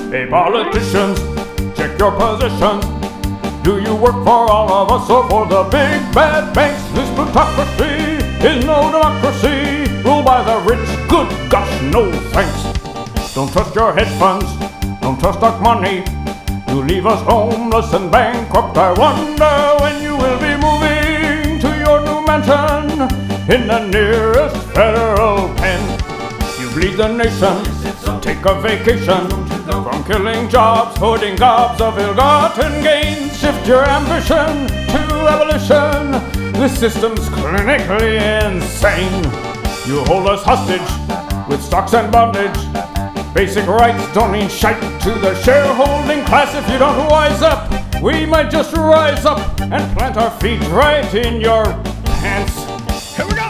Hey politicians, check your positions. Do you work for all of us or for the big bad banks? This plutocracy is no democracy, ruled by the rich. Good gosh, no thanks. Don't trust your hedge funds, don't trust our money. You leave us homeless and bankrupt. I wonder when you will be moving to your new mansion in the nearest federal pen. You bleed the nation, take a vacation from killing jobs, hoarding gobs of ill-gotten gains. Shift your ambition to abolition. This system's clinically insane. You hold us hostage with stocks and bondage. Basic rights don't mean shite to the shareholding class. If you don't wise up, we might just rise up and plant our feet right in your pants. Here we go!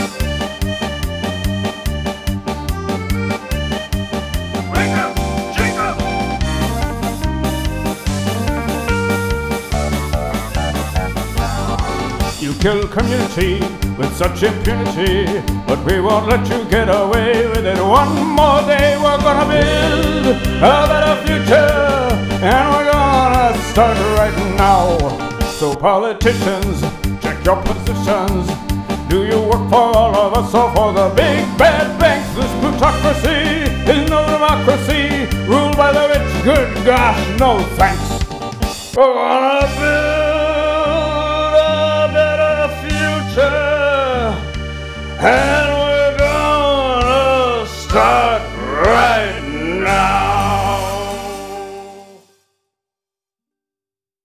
Wake up, Jacob! You kill community with such impunity, but we won't let you get away with it. One more day we're gonna build a better future, and we're gonna start right now. So politicians, check your positions. Do you work for all of us or for the big bad banks? This plutocracy is no democracy, ruled by the rich. Good gosh, no thanks. We're gonna build a better future.